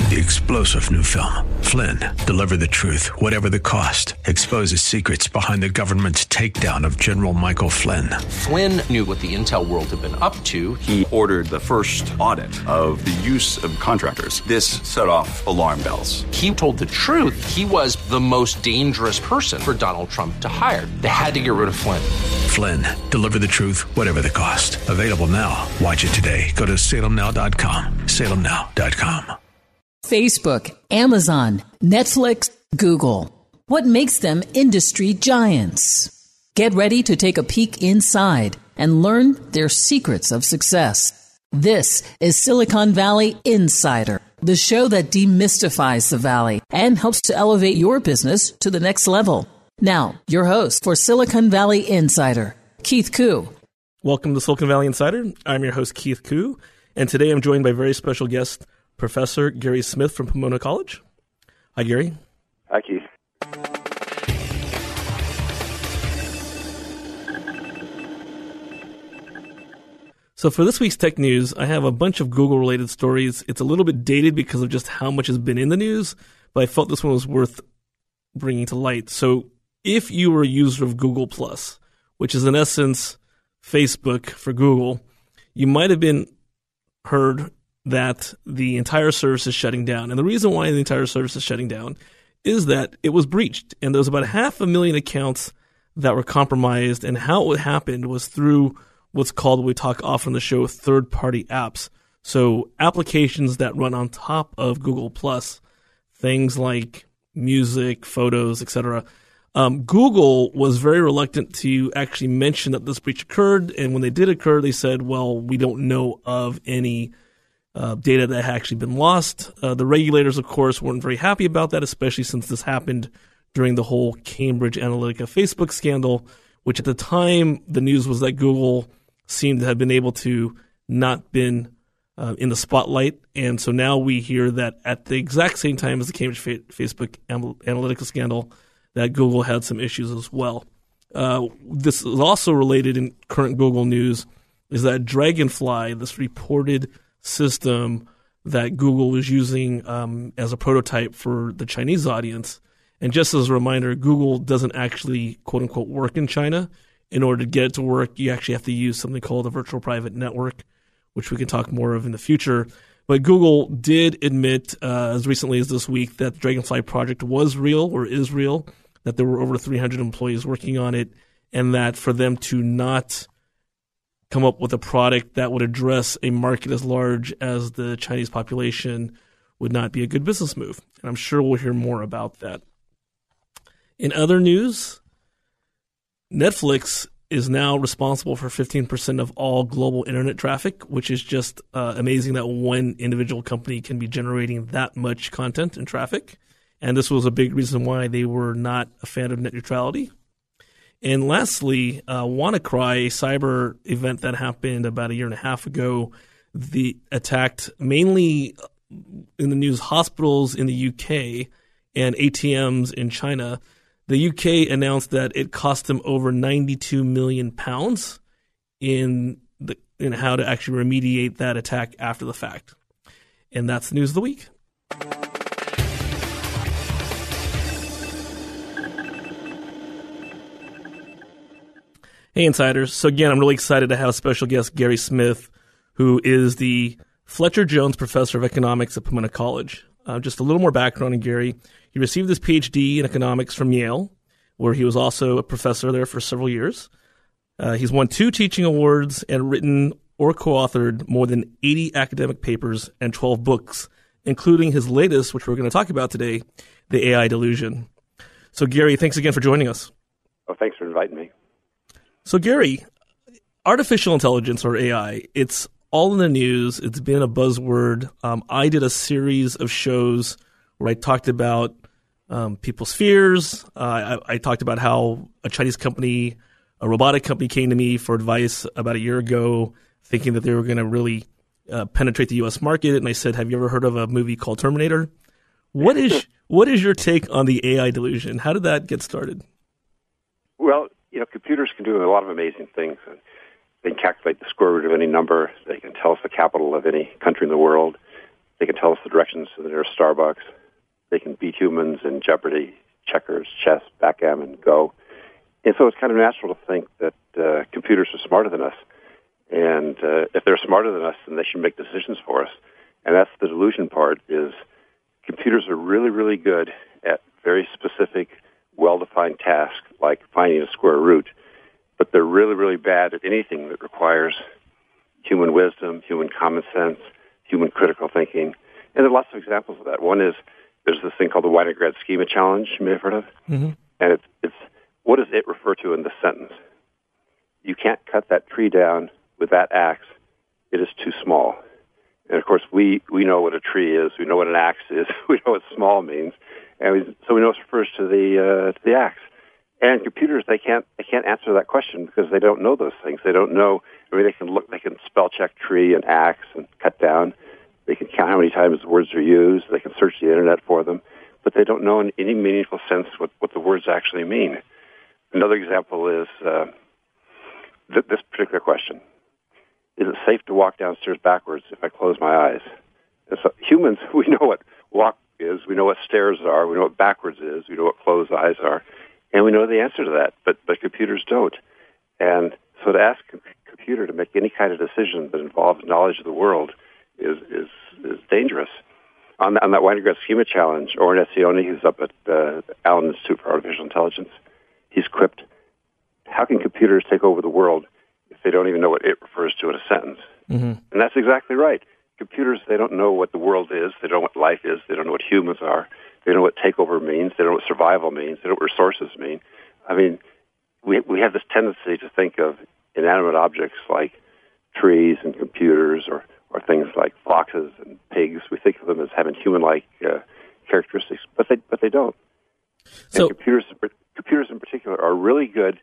The explosive new film, Flynn, deliver the truth, whatever the cost, exposes secrets behind the government's takedown of General Michael Flynn. Flynn knew what the intel world had been up to. He ordered the first audit of the use of contractors. This set off alarm bells. He told the truth. He was the most dangerous person for Donald Trump to hire. They had to get rid of Flynn. Flynn, deliver the truth, whatever the cost. Available now. Watch it today. Go to salemnow.com. salemnow.com. Facebook, Amazon, Netflix, Google. What makes them industry giants? Get ready to take a peek inside and learn their secrets of success. This is Silicon Valley Insider, the show that demystifies the Valley and helps to elevate your business to the next level. Now, your host for Silicon Valley Insider, Keith Koo. Welcome to Silicon Valley Insider. I'm your host, Keith Koo, and today I'm joined by a very special guest, Professor Gary Smith from Pomona College. Hi, Gary. Hi, Keith. So for this week's tech news, I have a bunch of Google-related stories. It's a little bit dated because of just how much has been in the news, but I felt this one was worth bringing to light. So if you were a user of Google+, which is in essence Facebook for Google, you might have been heard that the entire service is shutting down. And the reason why the entire service is shutting down is that it was breached. And there was about 500,000 accounts that were compromised. And how it happened was through what's called, we talk often on the show, third-party apps. So applications that run on top of Google+, things like music, photos, etc. Google was very reluctant to actually mention that this breach occurred. And when they did occur, they said, well, we don't know of any data that had actually been lost. The regulators, of course, weren't very happy about that, especially since this happened during the whole Cambridge Analytica Facebook scandal, which at the time the news was that Google seemed to have been able to not been in the spotlight. And so now we hear that at the exact same time as the Cambridge Facebook Analytica scandal, that Google had some issues as well. This is also related in current Google news, is that Dragonfly, this reported system that Google was using as a prototype for the Chinese audience. And just as a reminder, Google doesn't actually, quote unquote, work in China. In order to get it to work, you actually have to use something called a virtual private network, which we can talk more of in the future. But Google did admit as recently as this week that the Dragonfly project was real or is real, that there were over 300 employees working on it, and that for them to not come up with a product that would address a market as large as the Chinese population would not be a good business move. And I'm sure we'll hear more about that. In other news, Netflix is now responsible for 15% of all global internet traffic, which is just amazing that one individual company can be generating that much content and traffic. And this was a big reason why they were not a fan of net neutrality. And lastly, WannaCry, a cyber event that happened about a year and a half ago, attacked mainly in the news hospitals in the UK and ATMs in China. The UK announced that it cost them over £92 million in how to actually remediate that attack after the fact. And that's the news of the week. Hey, Insiders. So again, I'm really excited to have a special guest, Gary Smith, who is the Fletcher Jones Professor of Economics at Pomona College. Just a little more background on Gary. He received his PhD in economics from Yale, where he was also a professor there for several years. He's won 2 teaching awards and written or co-authored more than 80 academic papers and 12 books, including his latest, which we're going to talk about today, The AI Delusion. So, Gary, thanks again for joining us. Oh, thanks for inviting me. So, Gary, artificial intelligence, or AI, it's all in the news. It's been a buzzword. I did a series of shows where I talked about people's fears. I talked about how a Chinese company, a robotic company, came to me for advice about a year ago, thinking that they were going to really penetrate the U.S. market. And I said, have you ever heard of a movie called Terminator? What is your take on the AI delusion? How did that get started? Well, computers can do a lot of amazing things. They can calculate the square root of any number. They can tell us the capital of any country in the world. They can tell us the directions to the nearest Starbucks. They can beat humans in Jeopardy, checkers, chess, backgammon, Go. And so it's kind of natural to think that computers are smarter than us. And if they're smarter than us, then they should make decisions for us. And that's the delusion part, is computers are really, really good at very specific, well-defined tasks, like finding a square root. But they're really, really bad at anything that requires human wisdom, human common sense, human critical thinking. And there are lots of examples of that. One is, there's this thing called the Winograd Schema Challenge, you may have heard of. Mm-hmm. And it's what does it refer to in this sentence? You can't cut that tree down with that axe. It is too small. And, of course, we know what a tree is. We know what an axe is. We know what small means. And so we know it refers to the axe. And computers, they can't answer that question because they don't know those things. They don't know. I mean, they can spell check tree and axe and cut down. They can count how many times the words are used. They can search the internet for them, but they don't know in any meaningful sense what the words actually mean. Another example is this particular question: is it safe to walk downstairs backwards if I close my eyes? And so humans, we know what walk is. We know what stairs are. We know what backwards is. We know what closed eyes are. And we know the answer to that, but computers don't. And so to ask a computer to make any kind of decision that involves knowledge of the world is dangerous. On that Winograd Schema Challenge, Oren Etzioni, who's up at the Allen Institute for Artificial Intelligence, he's quipped, how can computers take over the world if they don't even know what it refers to in a sentence? Mm-hmm. And that's exactly right. Computers, they don't know what the world is. They don't know what life is. They don't know what humans are. They don't know what takeover means. They don't know what survival means. They don't know what resources mean. I mean, we have this tendency to think of inanimate objects like trees and computers or things like foxes and pigs. We think of them as having human-like characteristics, but they don't. So and computers in particular are really good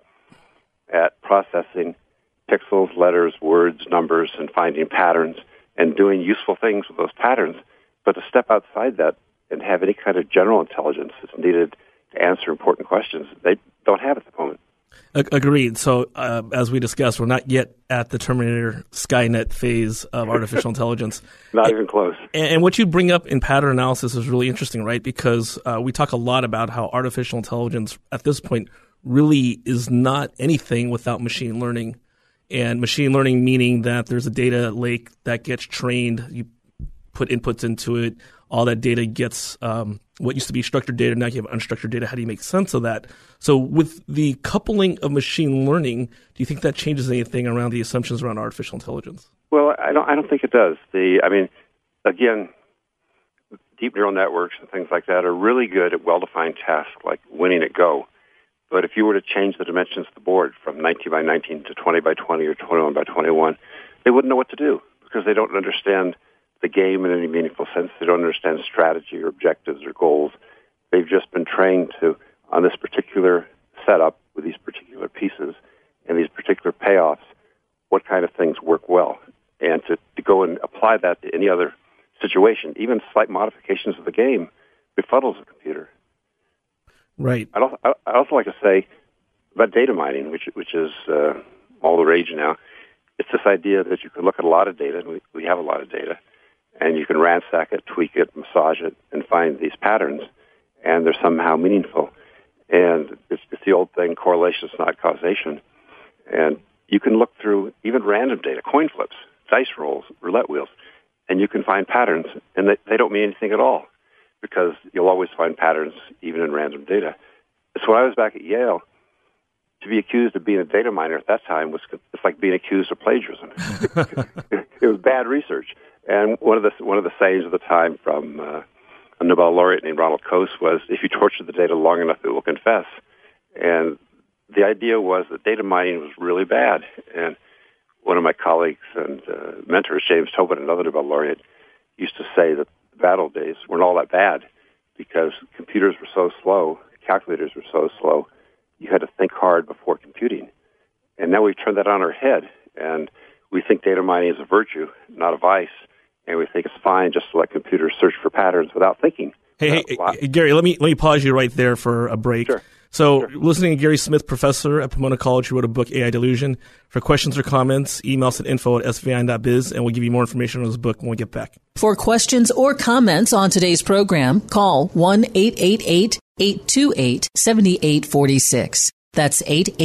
at processing pixels, letters, words, numbers, and finding patterns and doing useful things with those patterns. But to step outside that and have any kind of general intelligence that's needed to answer important questions, they don't have at the moment. Agreed. So, as we discussed, we're not yet at the Terminator Skynet phase of artificial intelligence. Not even close. And what you bring up in pattern analysis is really interesting, right? Because we talk a lot about how artificial intelligence at this point really is not anything without machine learning. And machine learning meaning that there's a data lake that gets trained. You put inputs into it. All that data gets what used to be structured data. Now you have unstructured data. How do you make sense of that? So with the coupling of machine learning, do you think that changes anything around the assumptions around artificial intelligence? Well, I don't think it does. Again, deep neural networks and things like that are really good at well-defined tasks like winning at Go. But if you were to change the dimensions of the board from 19 by 19 to 20 by 20 or 21 by 21, they wouldn't know what to do because they don't understand the game in any meaningful sense. They don't understand strategy or objectives or goals. They've just been trained to, on this particular setup with these particular pieces and these particular payoffs, what kind of things work well. And to go and apply that to any other situation, even slight modifications of the game, befuddles a computer. Right. I'd also like to say about data mining, which is all the rage now. It's this idea that you can look at a lot of data, and we have a lot of data, and you can ransack it, tweak it, massage it, and find these patterns, and they're somehow meaningful. And it's the old thing, correlation is not causation. And you can look through even random data, coin flips, dice rolls, roulette wheels, and you can find patterns, and they don't mean anything at all because you'll always find patterns even in random data. So when I was back at Yale, to be accused of being a data miner at that time it's like being accused of plagiarism. It was bad research. And one of the sayings of the time from a Nobel laureate named Ronald Coase was, if you torture the data long enough, it will confess. And the idea was that data mining was really bad. And one of my colleagues and mentors, James Tobin, another Nobel laureate, used to say that the bad old days weren't all that bad because computers were so slow, calculators were so slow, you had to think hard before computing. And now we've turned that on our head, and we think data mining is a virtue, not a vice, and we think it's fine just to let computers search for patterns without thinking. Hey, Gary, let me pause you right there for a break. Sure. So listening to Gary Smith, professor at Pomona College, who wrote a book, AI Delusion. For questions or comments, email us at info@svin.biz, and we'll give you more information on this book when we get back. For questions or comments on today's program, call 1-888-828-7846. That's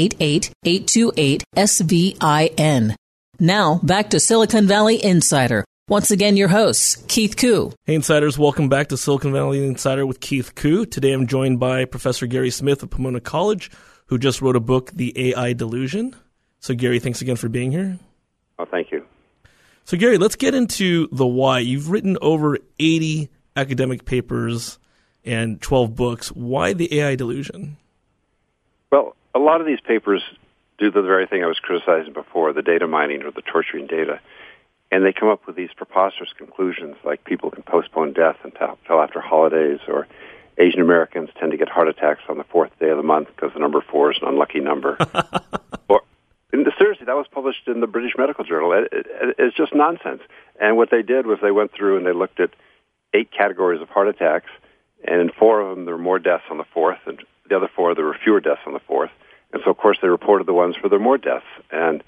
888-828-SVIN. Now, back to Silicon Valley Insider. Once again, your host, Keith Koo. Hey, Insiders. Welcome back to Silicon Valley Insider with Keith Koo. Today I'm joined by Professor Gary Smith of Pomona College, who just wrote a book, The AI Delusion. So, Gary, thanks again for being here. Oh, thank you. So, Gary, let's get into the why. You've written over 80 academic papers and 12 books. Why the AI delusion? Well, a lot of these papers do the very thing I was criticizing before, the data mining or the torturing data. And they come up with these preposterous conclusions, like people can postpone death until after holidays, or Asian Americans tend to get heart attacks on the fourth day of the month because the number 4 is an unlucky number. Seriously, that was published in the British Medical Journal. It's just nonsense. And what they did was they went through and they looked at 8 categories of heart attacks, and in 4 of them there were more deaths on the 4th, and the other 4 there were fewer deaths on the 4th. And so, of course, they reported the ones where there were more deaths. And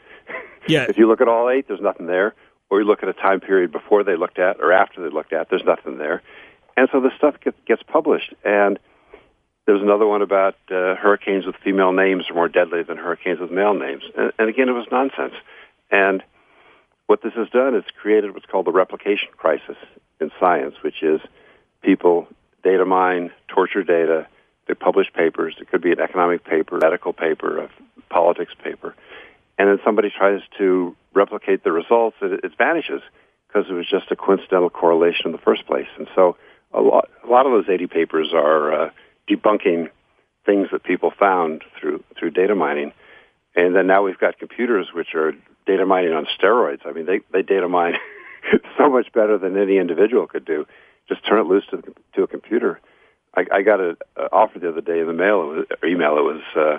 if you look at all 8, there's nothing there. Or you look at a time period before they looked at or after they looked at, there's nothing there. And so this stuff gets published. And there's another one about hurricanes with female names are more deadly than hurricanes with male names. And again, it was nonsense. And what this has done is created what's called the replication crisis in science, which is people data mine, torture data, they publish papers. It could be an economic paper, medical paper, a politics paper. And then somebody tries to replicate the results, it vanishes because it was just a coincidental correlation in the first place. And so a lot of those 80 papers are debunking things that people found through data mining. And then now we've got computers which are data mining on steroids. I mean, they data mine so much better than any individual could do. Just turn it loose to a computer. I got an offer the other day in the mail or email. It was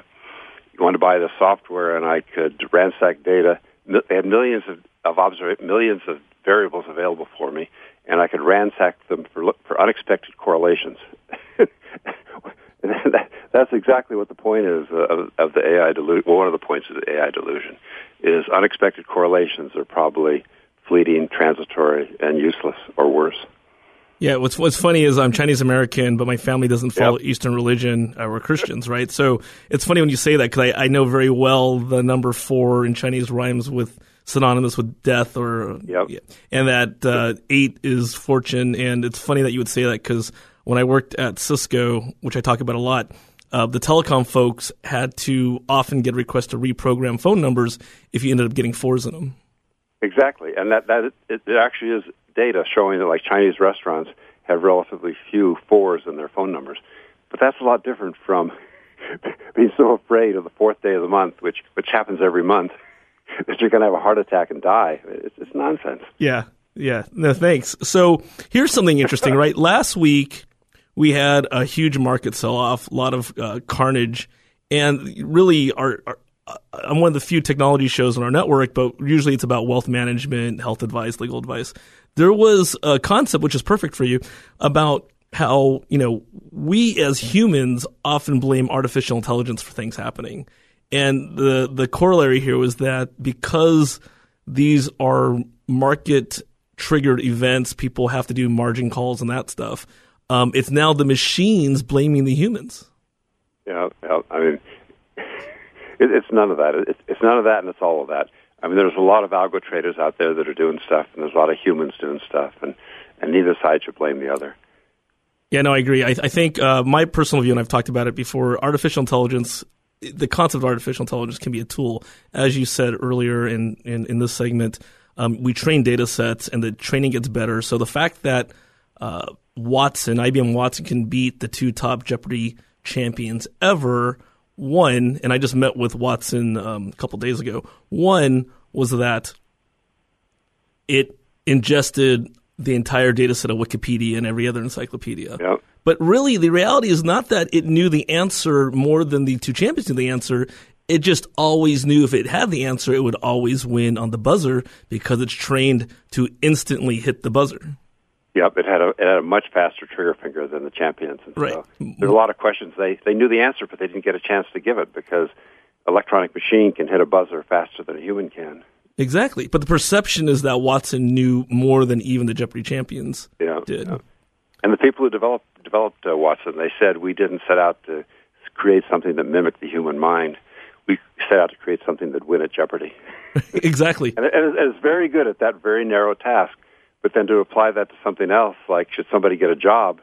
you want to buy the software, and I could ransack data. They had millions of variables available for me, and I could ransack them for unexpected correlations. That's exactly what the point is of the AI delusion. Well, one of the points of the AI delusion is unexpected correlations are probably fleeting, transitory, and useless, or worse. Yeah, what's funny is I'm Chinese American, but my family doesn't follow Eastern religion. We're Christians, right? So it's funny when you say that because I know very well the number 4 in Chinese rhymes with synonymous with death, and that 8 is fortune. And it's funny that you would say that because when I worked at Cisco, which I talk about a lot, the telecom folks had to often get requests to reprogram phone numbers if you ended up getting 4s in them. Exactly, and that it actually is data showing that, like, Chinese restaurants have relatively few 4s in their phone numbers. But that's a lot different from being so afraid of the 4th day of the month, which happens every month, that you're going to have a heart attack and die. It's nonsense. Yeah. No, thanks. So here's something interesting, right? Last week, we had a huge market sell-off, a lot of carnage, and really I'm one of the few technology shows on our network, but usually it's about wealth management, health advice, legal advice. There was a concept, which is perfect for you, about how, we as humans often blame artificial intelligence for things happening. And the corollary here was that because these are market-triggered events, people have to do margin calls and that stuff. It's now the machines blaming the humans. Yeah, I mean, it's none of that. It's none of that, and it's all of that. I mean, there's a lot of algo traders out there that are doing stuff, and there's a lot of humans doing stuff, and neither side should blame the other. Yeah, no, I agree. I think my personal view, and I've talked about it before, artificial intelligence, the concept of artificial intelligence can be a tool. As you said earlier in this segment, we train data sets, and the training gets better. So the fact that IBM Watson can beat the 2 top Jeopardy champions ever, one, and I just met with Watson a couple days ago, one was that it ingested the entire data set of Wikipedia and every other encyclopedia. Yep. But really, the reality is not that it knew the answer more than the 2 champions knew the answer. It just always knew if it had the answer, it would always win on the buzzer because it's trained to instantly hit the buzzer. Yep, it had a much faster trigger finger than the Champions. And right. So there's a lot of questions. They knew the answer, but they didn't get a chance to give it because electronic machine can hit a buzzer faster than a human can. Exactly. But the perception is that Watson knew more than even the Jeopardy champions did. Yeah. And the people who developed Watson, they said we didn't set out to create something that mimicked the human mind. We set out to create something that win at Jeopardy. Exactly. And it's very good at that very narrow task. But then to apply that to something else, like should somebody get a job,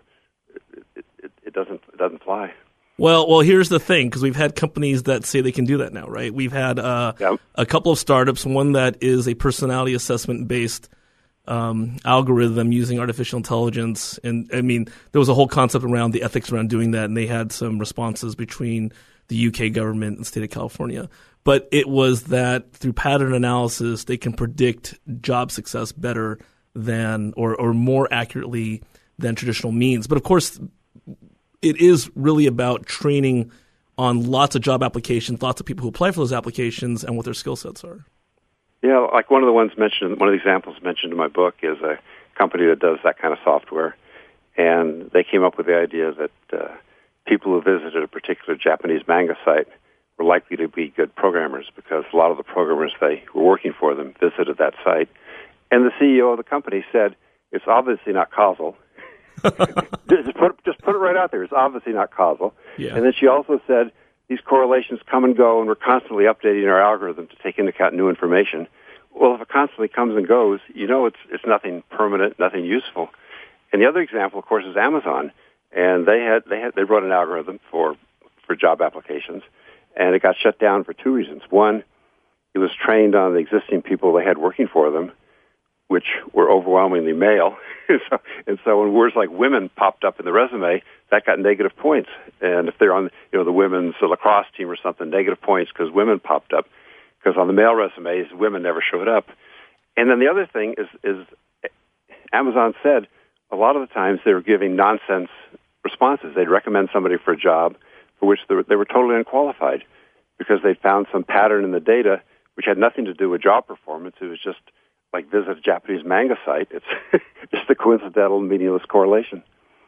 it doesn't fly. Well, here's the thing, because we've had companies that say they can do that now, right? We've had a couple of startups, one that is a personality assessment-based algorithm using artificial intelligence. And, I mean, there was a whole concept around the ethics around doing that, and they had some responses between the UK government and the state of California. But it was that through pattern analysis, they can predict job success better than or more accurately than traditional means. But, of course, it is really about training on lots of job applications, lots of people who apply for those applications, and what their skill sets are. Yeah, like one of the examples mentioned in my book is a company that does that kind of software, and they came up with the idea that people who visited a particular Japanese manga site were likely to be good programmers because a lot of the programmers they were working for them visited that site. And the CEO of the company said, it's obviously not causal. just put it right out there. It's obviously not causal. Yeah. And then she also said, these correlations come and go, and we're constantly updating our algorithm to take into account new information. Well, if it constantly comes and goes, it's nothing permanent, nothing useful. And the other example, of course, is Amazon. And they wrote an algorithm for job applications, and it got shut down for two reasons. One, it was trained on the existing people they had working for them, which were overwhelmingly male. and so when words like women popped up in the resume, that got negative points. And if they're on the women's lacrosse team or something, negative points because women popped up. Because on the male resumes, women never showed up. And then the other thing is Amazon said a lot of the times they were giving nonsense responses. They'd recommend somebody for a job for which they were totally unqualified because they found some pattern in the data which had nothing to do with job performance. It was just like visit a Japanese manga site. It's just a coincidental, meaningless correlation.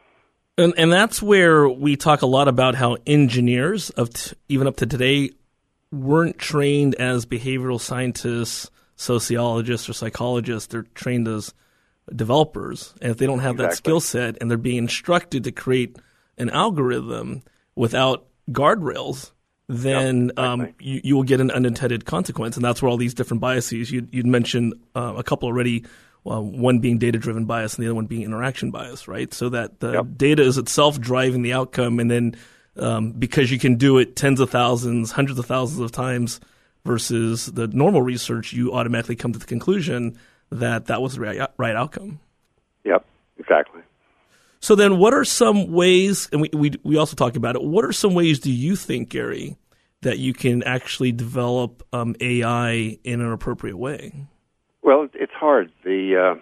And that's where we talk a lot about how engineers, even up to today, weren't trained as behavioral scientists, sociologists, or psychologists. They're trained as developers. And if they don't have that skill set and they're being instructed to create an algorithm without guardrails, then you will get an unintended consequence. And that's where all these different biases, you'd mentioned a couple already, one being data-driven bias and the other one being interaction bias, right? So that the data is itself driving the outcome, and then because you can do it tens of thousands, hundreds of thousands of times versus the normal research, you automatically come to the conclusion that was the right outcome. Yep, exactly. So then what are some ways, and we also talk about it, what are some ways do you think, Gary, that you can actually develop AI in an appropriate way? Well, it's hard. The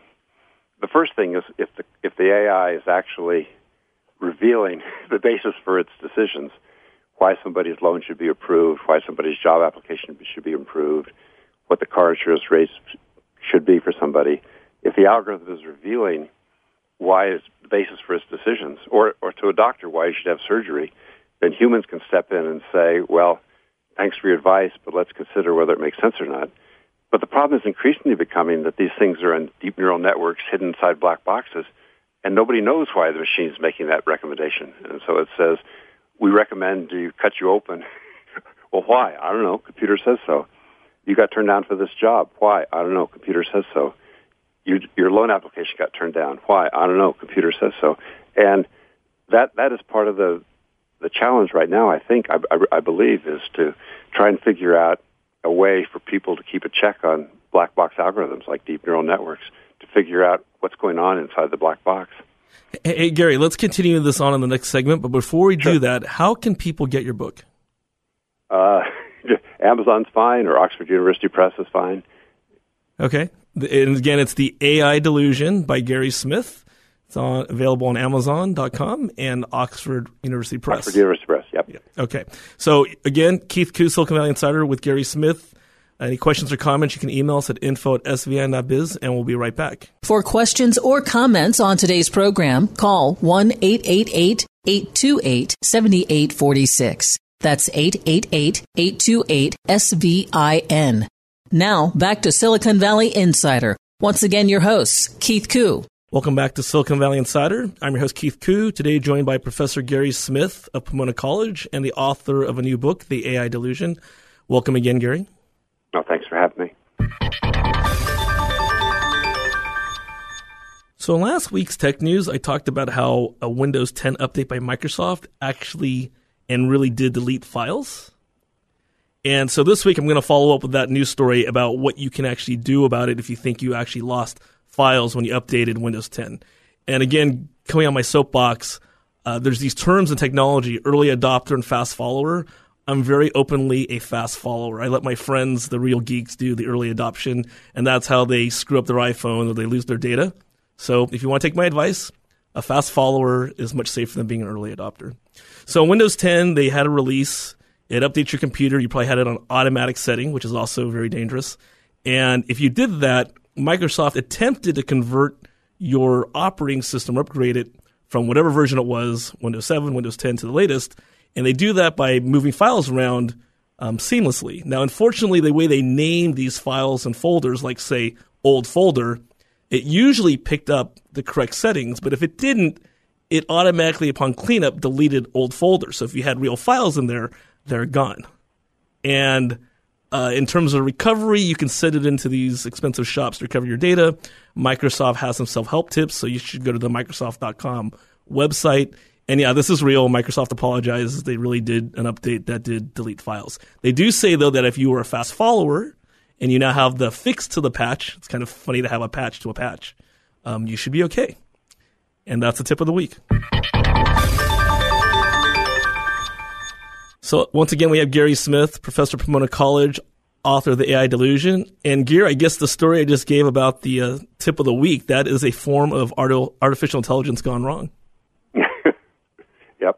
first thing is if the AI is actually revealing the basis for its decisions, why somebody's loan should be approved, why somebody's job application should be improved, what the car insurance rates should be for somebody. If the algorithm is revealing why is the basis for its decisions, or to a doctor why you should have surgery, then humans can step in and say, well, thanks for your advice, but let's consider whether it makes sense or not. But the problem is increasingly becoming that these things are in deep neural networks hidden inside black boxes, and nobody knows why the machine's making that recommendation. And so it says, we recommend you cut you open. Well, why? I don't know. Computer says so. You got turned down for this job. Why? I don't know. Computer says so. Your loan application got turned down. Why? I don't know. Computer says so. And that is part of the challenge right now, I think, I believe, is to try and figure out a way for people to keep a check on black box algorithms like deep neural networks to figure out what's going on inside the black box. Hey, Gary, let's continue this on in the next segment. But before we do that, how can people get your book? Amazon's fine, or Oxford University Press is fine. Okay. And again, it's The AI Delusion by Gary Smith. It's available on Amazon.com and Oxford University Press. Oxford University Press, yep. Okay. So again, Keith Koo, Silicon Valley Insider with Gary Smith. Any questions or comments, you can email us at info@svn.biz, and we'll be right back. For questions or comments on today's program, call 1-888-828-7846. That's 888-828-SVIN. Now, back to Silicon Valley Insider. Once again, your host, Keith Koo. Welcome back to Silicon Valley Insider. I'm your host, Keith Koo, today joined by Professor Gary Smith of Pomona College and the author of a new book, The AI Delusion. Welcome again, Gary. No, thanks for having me. So in last week's tech news, I talked about how a Windows 10 update by Microsoft actually and really did delete files. And so this week I'm going to follow up with that news story about what you can actually do about it if you think you actually lost files when you updated Windows 10. And again, coming on my soapbox, there's these terms in technology, early adopter and fast follower. I'm very openly a fast follower. I let my friends, the real geeks, do the early adoption, and that's how they screw up their iPhone or they lose their data. So if you want to take my advice, a fast follower is much safer than being an early adopter. So in Windows 10, they had a release. It updates your computer. You probably had it on automatic setting, which is also very dangerous. And if you did that, Microsoft attempted to convert your operating system, upgrade it from whatever version it was, Windows 7, Windows 10 to the latest. And they do that by moving files around seamlessly. Now, unfortunately, the way they name these files and folders, like, say, old folder, it usually picked up the correct settings. But if it didn't, it automatically, upon cleanup, deleted old folders. So if you had real files in there, they're gone. And in terms of recovery, you can set it into these expensive shops to recover your data. Microsoft has some self-help tips, so you should go to the Microsoft.com website. And yeah, this is real. Microsoft apologizes. They really did an update that did delete files. They do say, though, that if you were a fast follower and you now have the fix to the patch, it's kind of funny to have a patch to a patch, you should be okay. And that's the tip of the week. So once again, we have Gary Smith, professor at Pomona College, author of The AI Delusion. And Gary, I guess the story I just gave about the tip of the week, that is a form of artificial intelligence gone wrong. Yep.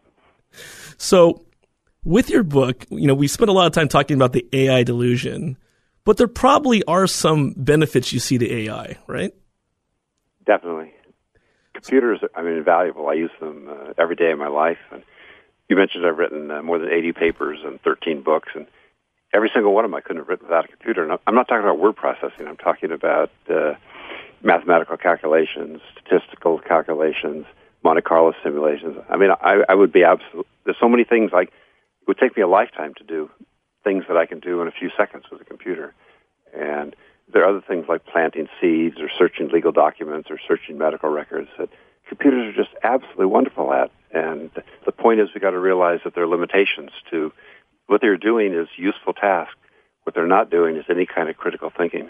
So with your book, we spent a lot of time talking about the AI delusion, but there probably are some benefits you see to AI, right? Definitely. Computers are, invaluable. I use them every day of my life. And you mentioned I've written more than 80 papers and 13 books, and every single one of them I couldn't have written without a computer. And I'm not talking about word processing. I'm talking about mathematical calculations, statistical calculations, Monte Carlo simulations. I would be absolute. There's so many things it would take me a lifetime to do things that I can do in a few seconds with a computer. And there are other things like planting seeds or searching legal documents or searching medical records that computers are just absolutely wonderful at. And the point is, we got to realize that there are limitations to what they're doing is useful tasks. What they're not doing is any kind of critical thinking.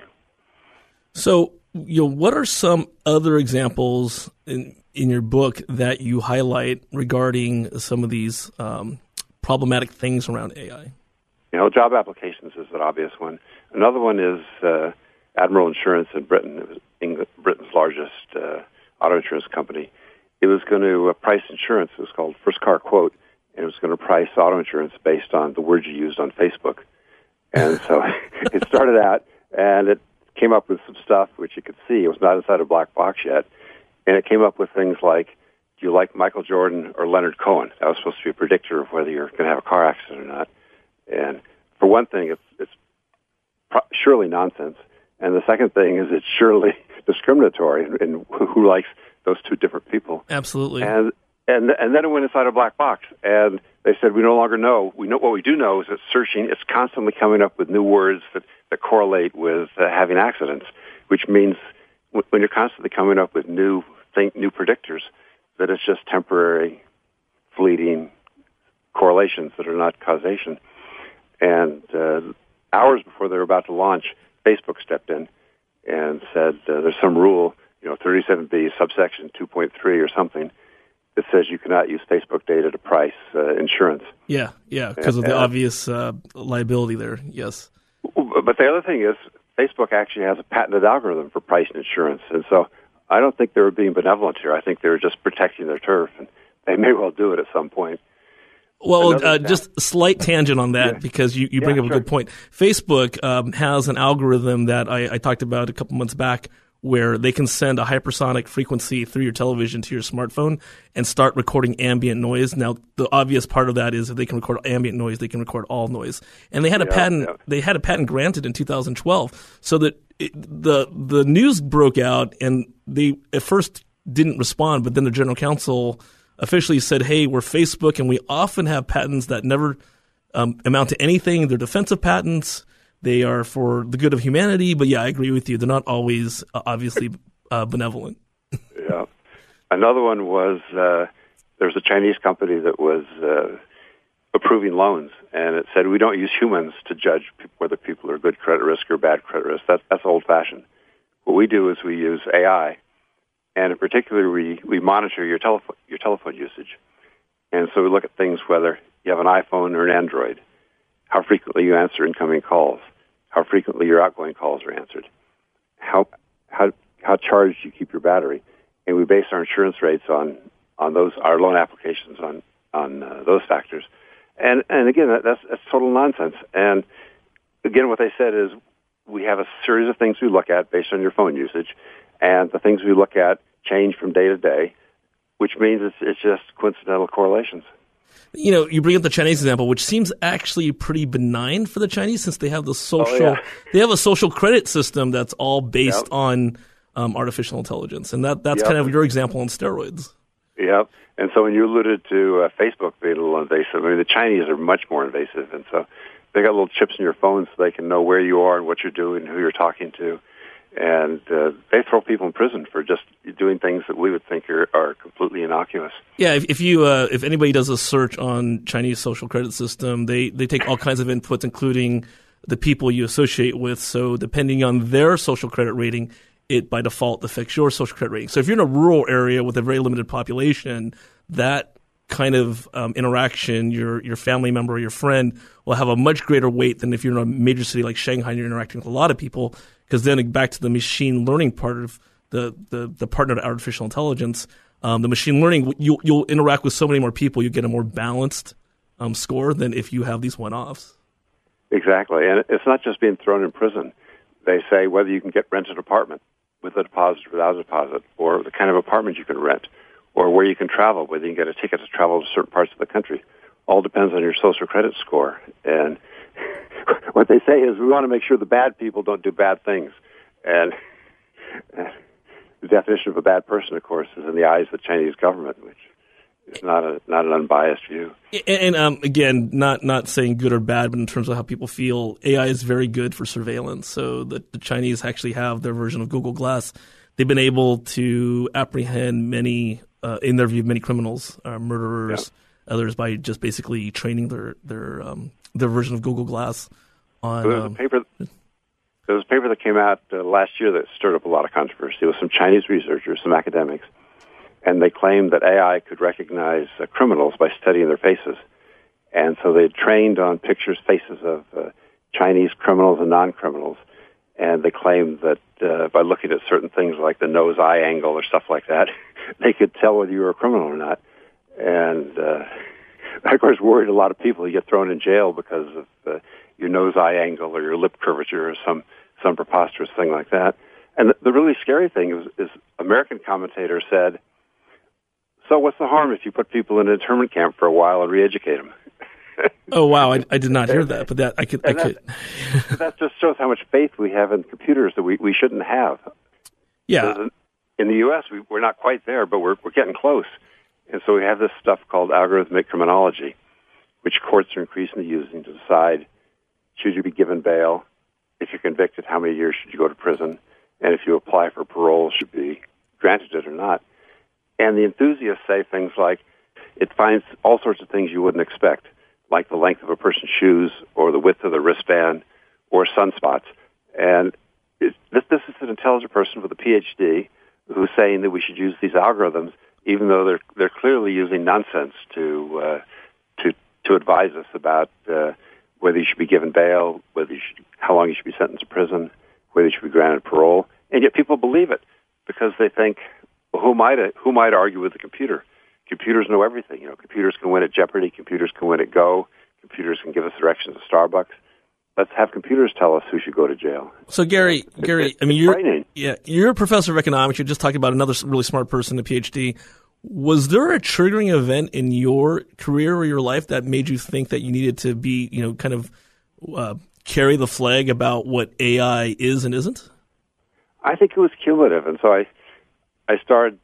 So, what are some other examples in your book that you highlight regarding some of these problematic things around AI? Job applications is an obvious one. Another one is Admiral Insurance in Britain. It was Britain's largest auto insurance company. It was going to price insurance. It was called First Car Quote, and it was going to price auto insurance based on the words you used on Facebook. And so it started out, and it came up with some stuff which you could see. It was not inside a black box yet. And it came up with things like, do you like Michael Jordan or Leonard Cohen? That was supposed to be a predictor of whether you're going to have a car accident or not. And for one thing, it's surely nonsense. And the second thing is it's surely discriminatory in who likes those two different people. Absolutely. And then it went inside a black box. And they said, we no longer know. We know what we do know is that searching is constantly coming up with new words that correlate with having accidents, which means when you're constantly coming up with new predictors, that it's just temporary, fleeting correlations that are not causation. And hours before they were about to launch, Facebook stepped in and said there's some rule, 37B subsection 2.3 or something, that says you cannot use Facebook data to price insurance. Yeah, because of the obvious liability there, yes. But the other thing is, Facebook actually has a patented algorithm for pricing insurance, and so I don't think they were being benevolent here. I think they were just protecting their turf, and they may well do it at some point. Well, just a slight tangent on that because you bring up a good point. Facebook has an algorithm that I talked about a couple months back where they can send a hypersonic frequency through your television to your smartphone and start recording ambient noise. Now, the obvious part of that is if they can record ambient noise, they can record all noise. And they had a patent. Yeah. They had a patent granted in 2012, so that the news broke out, and they at first didn't respond, but then the general counsel officially said, "Hey, we're Facebook, and we often have patents that never amount to anything. They're defensive patents." They are for the good of humanity, but I agree with you. They're not always obviously benevolent. Yeah. Another one was there was a Chinese company that was approving loans, and it said we don't use humans to judge whether people are good credit risk or bad credit risk. That's old-fashioned. What we do is we use AI, and in particular we monitor your telephone usage. And so we look at things whether you have an iPhone or an Android, how frequently you answer incoming calls, how frequently your outgoing calls are answered, how charged you keep your battery, and we base our insurance rates on those, our loan applications on those factors. And again, that's total nonsense. And again, what they said is we have a series of things we look at based on your phone usage, and the things we look at change from day to day, which means it's just coincidental correlations. You bring up the Chinese example, which seems actually pretty benign for the Chinese since they have the social, they have a social credit system that's all based on artificial intelligence, and that's kind of your example on steroids. Yep. And so when you alluded to Facebook being a little invasive, I mean, the Chinese are much more invasive, and so they got little chips in your phone so they can know where you are and what you're doing, who you're talking to, and they throw people in prison for just doing things that we would think are completely innocuous. Yeah, if anybody does a search on Chinese social credit system, they take all kinds of inputs, including the people you associate with. So depending on their social credit rating, it by default affects your social credit rating. So if you're in a rural area with a very limited population, that kind of interaction, your family member or your friend will have a much greater weight than if you're in a major city like Shanghai and you're interacting with a lot of people. Because then back to the machine learning part of the partner to artificial intelligence, the machine learning, you'll interact with so many more people, you get a more balanced score than if you have these one-offs. Exactly. And it's not just being thrown in prison. They say whether you can get rented apartment with a deposit or without a deposit, or the kind of apartment you can rent, or where you can travel, whether you can get a ticket to travel to certain parts of the country, all depends on your social credit score. And what they say is we want to make sure the bad people don't do bad things. And the definition of a bad person, of course, is in the eyes of the Chinese government, which is not an unbiased view. And again, not saying good or bad, but in terms of how people feel, AI is very good for surveillance. So the Chinese actually have their version of Google Glass. They've been able to apprehend many, in their view, many criminals, murderers, others by just basically training their version of Google Glass on. There was a paper that came out last year that stirred up a lot of controversy. It was some Chinese researchers, some academics, and they claimed that AI could recognize criminals by studying their faces. And so they trained on pictures, faces of Chinese criminals and non-criminals, and they claimed that by looking at certain things like the nose-eye angle or stuff like that, they could tell whether you were a criminal or not. And of course, worried a lot of people. You get thrown in jail because of your nose-eye angle or your lip curvature or some preposterous thing like that. And the really scary thing is American commentators said, so what's the harm if you put people in an internment camp for a while and re-educate them? Oh, wow. I did not hear that, but that I could. That just shows how much faith we have in computers that we shouldn't have. Yeah. In the U.S., we're not quite there, but we're getting close. And so we have this stuff called algorithmic criminology, which courts are increasingly using to decide, should you be given bail? If you're convicted, how many years should you go to prison? And if you apply for parole, should be granted it or not? And the enthusiasts say things like, it finds all sorts of things you wouldn't expect, like the length of a person's shoes or the width of the wristband or sunspots. And this is an intelligent person with a PhD who's saying that we should use these algorithms, even though they're clearly using nonsense to advise us about whether you should be given bail, how long you should be sentenced to prison, whether you should be granted parole. And yet people believe it because they think, well, who might argue with the computer? computers know everything. Computers can win at Jeopardy. Computers can win at Go. Computers can give us directions to Starbucks. Let's have computers tell us who should go to jail. So Gary, I mean, you're a professor of economics. You're just talking about another really smart person, a PhD. Was there a triggering event in your career or your life that made you think that you needed to be, kind of carry the flag about what AI is and isn't? I think it was cumulative, and so I started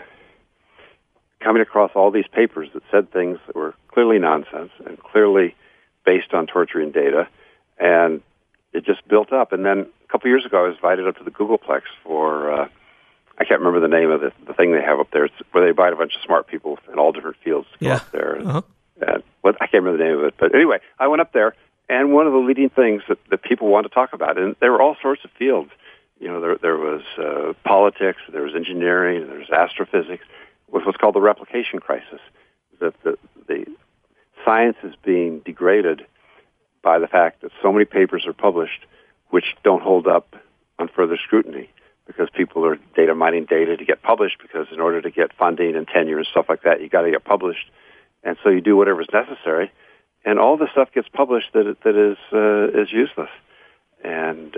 coming across all these papers that said things that were clearly nonsense and clearly based on torturing data. And it just built up. And then a couple of years ago, I was invited up to the Googleplex for, I can't remember the name of the thing they have up there. It's where they invite a bunch of smart people in all different fields to go up there. And I can't remember the name of it. But anyway, I went up there, and one of the leading things that people wanted to talk about, and there were all sorts of fields. There was politics, there was engineering, there was astrophysics, was what's called the replication crisis. That the science is being degraded by the fact that so many papers are published which don't hold up on further scrutiny because people are data mining data to get published, because in order to get funding and tenure and stuff like that, you got to get published. And so you do whatever's necessary, and all the stuff gets published that is useless. And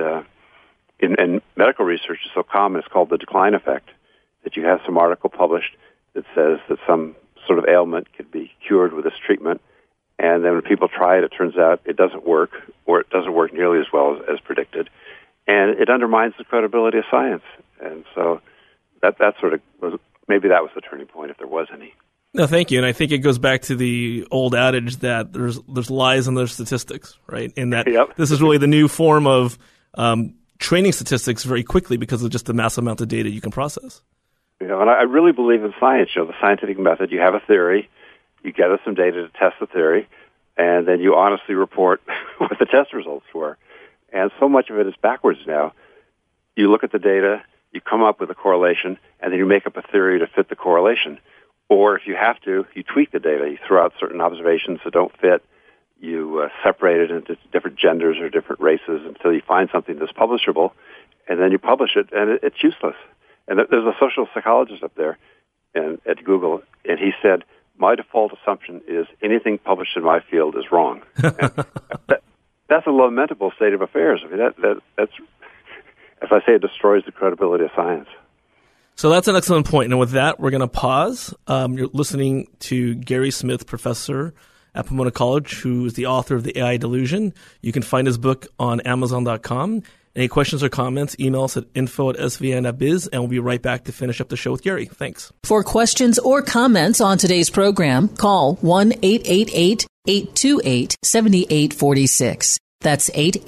in medical research, it's so common, it's called the decline effect, that you have some article published that says that some sort of ailment could be cured with this treatment. And then when people try it, it turns out it doesn't work, or it doesn't work nearly as well as predicted. And it undermines the credibility of science. And so that sort of was, maybe that was the turning point, if there was any. No, thank you. And I think it goes back to the old adage that there's lies and there's statistics, right? And that This is really the new form of training statistics very quickly because of just the massive amount of data you can process. And I really believe in science. The scientific method, you have a theory, you gather some data to test the theory, and then you honestly report what the test results were. And so much of it is backwards now. You look at the data, you come up with a correlation, and then you make up a theory to fit the correlation. Or if you have to, you tweak the data. You throw out certain observations that don't fit. You separate it into different genders or different races until you find something that's publishable, and then you publish it, and it's useless. And there's a social psychologist up there at Google, and he said, my default assumption is anything published in my field is wrong. That's a lamentable state of affairs. I mean, that's, as I say, it destroys the credibility of science. So that's an excellent point. And with that, we're going to pause. You're listening to Gary Smith, professor at Pomona College, who is the author of The AI Delusion. You can find his book on Amazon.com. Any questions or comments, email us at info@svn.biz, and we'll be right back to finish up the show with Gary. Thanks. For questions or comments on today's program, call 1-888-828-7846. That's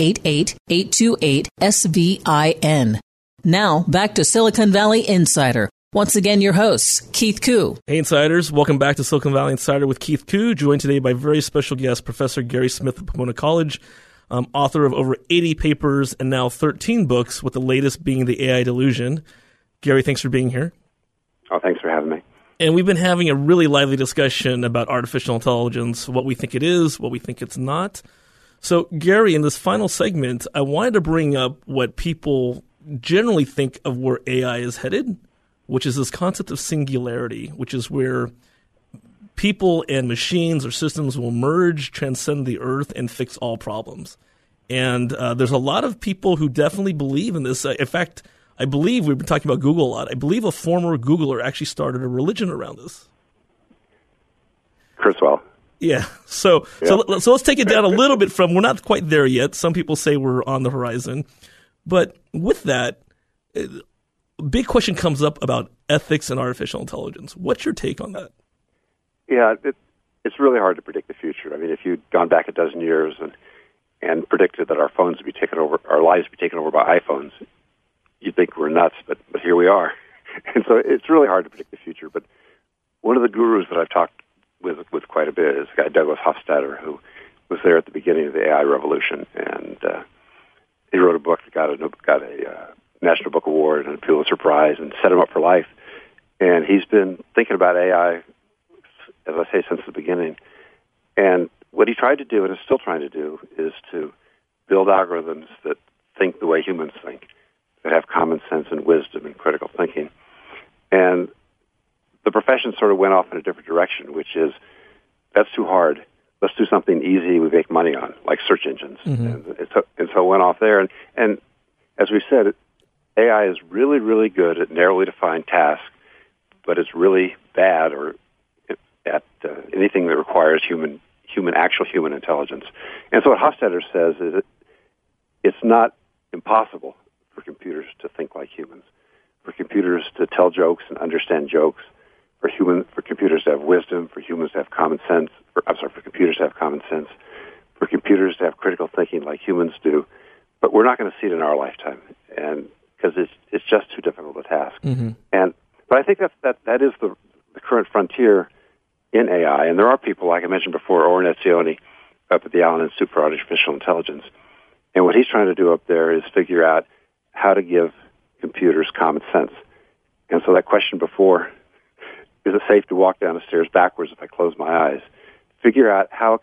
888-828-SVIN. Now, back to Silicon Valley Insider. Once again, your hosts, Keith Koo. Hey, Insiders. Welcome back to Silicon Valley Insider with Keith Koo, joined today by very special guest, Professor Gary Smith of Pomona College, author of over 80 papers and now 13 books, with the latest being The AI Delusion. Gary, thanks for being here. Oh, thanks for having me. And we've been having a really lively discussion about artificial intelligence, what we think it is, what we think it's not. So, Gary, in this final segment, I wanted to bring up what people generally think of where AI is headed, which is this concept of singularity, which is where people and machines or systems will merge, transcend the earth, and fix all problems. And there's a lot of people who definitely believe in this. In fact, I believe we've been talking about Google a lot. I believe a former Googler actually started a religion around this. Kurzweil. Yeah. So let's take it down a little bit from, we're not quite there yet. Some people say we're on the horizon. But with that, a big question comes up about ethics and artificial intelligence. What's your take on that? Yeah, it's really hard to predict the future. I mean, if you'd gone back a dozen years and predicted that our phones would be taken over, our lives would be taken over by iPhones, you'd think we're nuts, but here we are. And so it's really hard to predict the future. But one of the gurus that I've talked with quite a bit is a guy, Douglas Hofstadter, who was there at the beginning of the AI revolution, and he wrote a book that got a National Book Award and a Pulitzer Prize and set him up for life. And he's been thinking about AI, as I say, since the beginning. And what he tried to do, and is still trying to do, is to build algorithms that think the way humans think, that have common sense and wisdom and critical thinking. And the profession sort of went off in a different direction, which is, that's too hard. Let's do something easy we make money on, like search engines. And so it went off there. And as we said, AI is really, really good at narrowly defined tasks, but it's really bad at anything that requires actual human intelligence. And so what Hofstadter says is it's not impossible for computers to think like humans, for computers to tell jokes and understand jokes, for computers to have wisdom, for humans to have common sense, for computers to have common sense, for computers to have critical thinking like humans do. But we're not going to see it in our lifetime, and because it's just too difficult a task. But I think that is the current frontier in AI, and there are people, like I mentioned before, Oren Etzioni up at the Allen Institute for Artificial Intelligence, and what he's trying to do up there is figure out how to give computers common sense. And so that question before, is it safe to walk down the stairs backwards if I close my eyes? Figure out how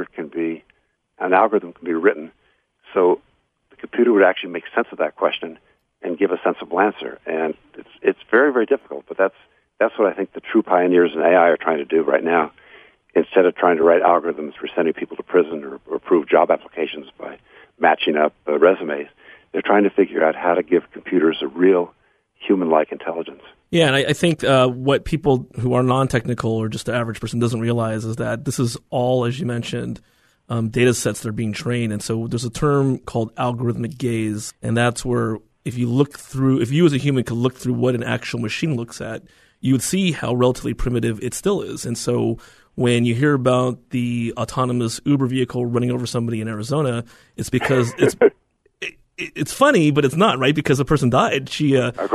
an algorithm can be written so the computer would actually make sense of that question and give a sensible answer. And it's very, very difficult, but that's what I think the true pioneers in AI are trying to do right now. Instead of trying to write algorithms for sending people to prison or approve job applications by matching up resumes, they're trying to figure out how to give computers a real human-like intelligence. Yeah, and I think what people who are non-technical or just the average person doesn't realize is that this is all, as you mentioned, data sets that are being trained. And so there's a term called algorithmic gaze, and that's where if you as a human could look through what an actual machine looks at, you would see how relatively primitive it still is. And so when you hear about the autonomous Uber vehicle running over somebody in Arizona, it's because it's funny, but it's not, right? Because the person died. She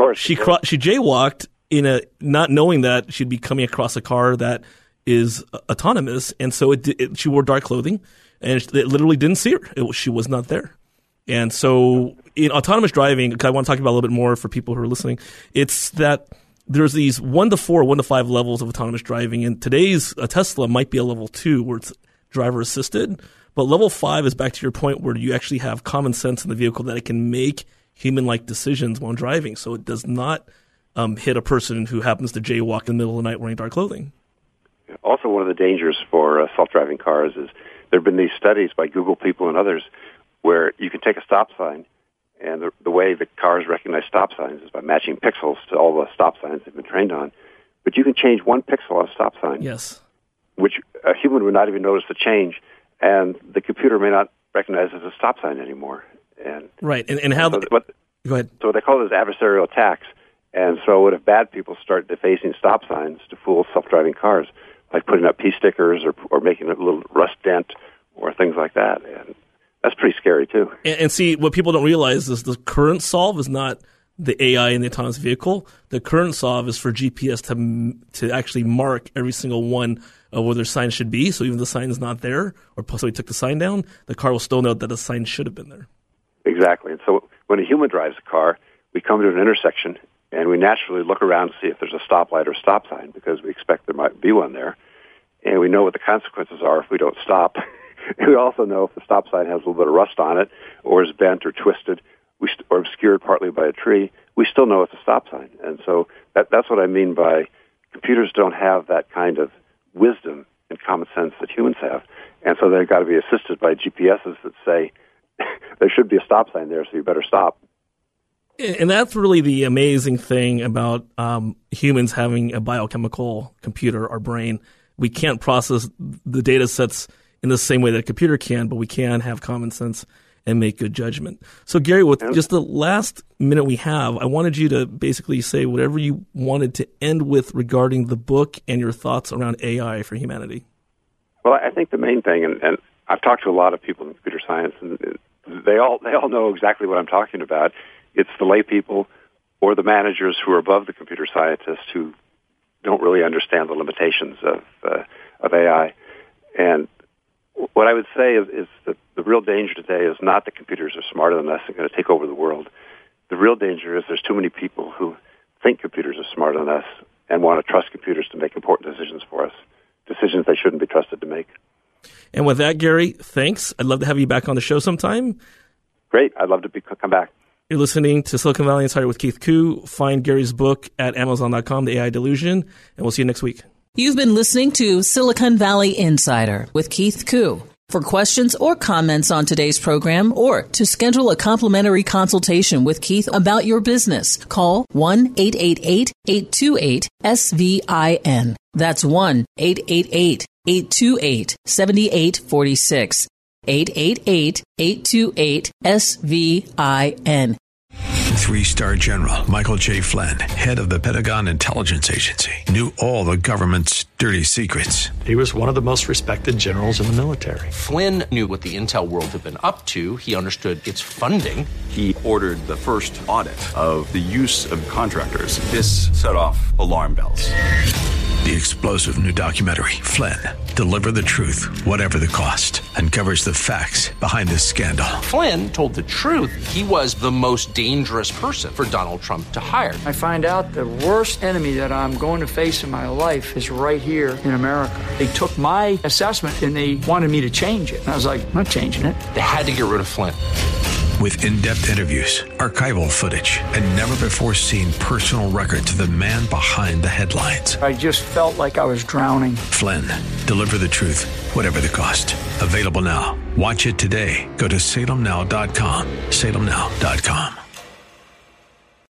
jaywalked not knowing that she'd be coming across a car that is autonomous, and so she wore dark clothing, and it literally didn't see her. She was not there. And so in autonomous driving, I want to talk about a little bit more for people who are listening, it's that there's these 1 to 4, 1 to 5 levels of autonomous driving, and today's Tesla might be a level 2 where it's driver assisted, but level 5 is back to your point where you actually have common sense in the vehicle that it can make human-like decisions while driving, so it does not hit a person who happens to jaywalk in the middle of the night wearing dark clothing. Also, one of the dangers for self-driving cars is there have been these studies by Google people and others where you can take a stop sign, and the way the cars recognize stop signs is by matching pixels to all the stop signs they've been trained on. But you can change one pixel on a stop sign, yes, which a human would not even notice the change, and the computer may not recognize it as a stop sign anymore. And right, and how? Go ahead. So they call it adversarial attacks. And so what if bad people start defacing stop signs to fool self-driving cars, like putting up P stickers or making a little rust dent or things like that? And that's pretty scary, too. And see, what people don't realize is the current solve is not the AI in the autonomous vehicle. The current solve is for GPS to actually mark every single one of where their sign should be. So even if the sign is not there or somebody took the sign down, the car will still know that the sign should have been there. Exactly. And so when a human drives a car, we come to an intersection, and we naturally look around to see if there's a stoplight or a stop sign because we expect there might be one there. And we know what the consequences are if we don't stop. And we also know if the stop sign has a little bit of rust on it or is bent or twisted or obscured partly by a tree, we still know it's a stop sign. And so that's what I mean by computers don't have that kind of wisdom and common sense that humans have. And so they've got to be assisted by GPSs that say there should be a stop sign there, so you better stop. And that's really the amazing thing about humans having a biochemical computer, our brain. We can't process the data sets in the same way that a computer can, but we can have common sense and make good judgment. So, Gary, with just the last minute we have, I wanted you to basically say whatever you wanted to end with regarding the book and your thoughts around AI for humanity. Well, I think the main thing, and I've talked to a lot of people in computer science, and they all know exactly what I'm talking about. It's the lay people or the managers who are above the computer scientists who don't really understand the limitations of AI. And what I would say is that the real danger today is not that computers are smarter than us and going to take over the world. The real danger is there's too many people who think computers are smarter than us and want to trust computers to make important decisions for us, decisions they shouldn't be trusted to make. And with that, Gary, thanks. I'd love to have you back on the show sometime. Great. I'd love to come back. You're listening to Silicon Valley Insider with Keith Koo. Find Gary's book at Amazon.com, The AI Delusion, and we'll see you next week. You've been listening to Silicon Valley Insider with Keith Koo. For questions or comments on today's program, or to schedule a complimentary consultation with Keith about your business, call 1-888-828-SVIN. That's 1-888-828-7846. 888-828-SVIN. 3-star General Michael J. Flynn, head of the Pentagon Intelligence Agency, knew all the government's dirty secrets. He was one of the most respected generals in the military. Flynn knew what the intel world had been up to. He understood its funding. He ordered the first audit of the use of contractors. This set off alarm bells. The explosive new documentary, Flynn, Deliver the Truth, Whatever the Cost, uncovers the facts behind this scandal. Flynn told the truth. He was the most dangerous person for Donald Trump to hire. I find out the worst enemy that I'm going to face in my life is right here in America. They took my assessment and they wanted me to change it. And I was like, I'm not changing it. They had to get rid of Flynn. With in-depth interviews, archival footage, and never-before-seen personal records of the man behind the headlines. I just felt like I was drowning. Flynn, Deliver the Truth, Whatever the Cost. Available now. Watch it today. Go to salemnow.com. salemnow.com.